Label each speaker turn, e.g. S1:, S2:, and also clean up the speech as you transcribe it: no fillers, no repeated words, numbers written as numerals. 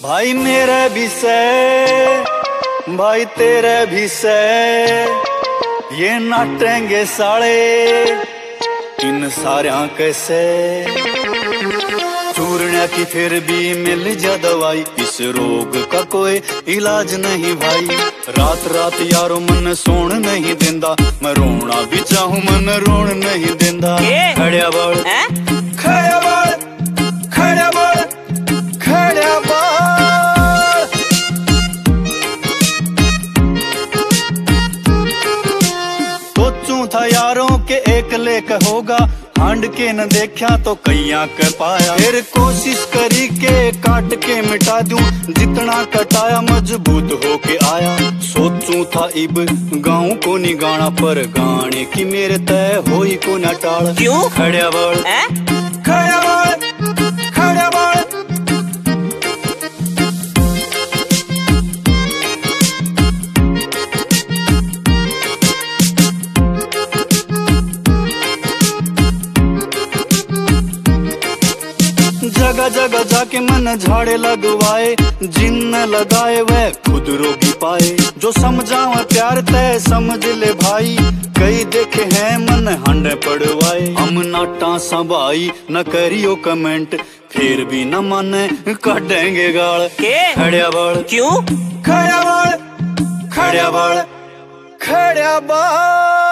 S1: भाई मेरे भी से भाई तेरे भी से ये नाटेंगे साले इन सारिया कैसे चूरने की फिर भी मिल जा दवाई इस रोग का कोई इलाज नहीं भाई। रात रात यारो मन सोन नहीं देंदा मैं रोना भी चाहूं मन रोन नहीं देंदा। खड़िया बड़ खड़िया बड़ खड़िया बड़ खड़िया बड़ सोचूं था यारों के एक लेख होगा हांड के न देखा तो कैया के पाया फिर कोशिश करी के काट के मिटा दूं जितना कटाया मजबूत होके आया। सोचूं था इब गाँव को नहीं गाना पर गाने की मेरे तय होई को न टाल। क्यों खड़िया बड़ खड़िया बड़ खड़िया बड़ जगह जगह जाके मन झाड़े लगवाए जिन लगाए वह खुद रोगी पाए। जो समझावे प्यार तय समझ ले भाई कई देखे हैं मन हंडे पड़वाए। हम नाटा संभाई न करियो कमेंट फिर भी न माने काटेंगे गाल। खड़िया बड़ क्यों खड़िया बड़ खड़िया बड़ खड़िया बड़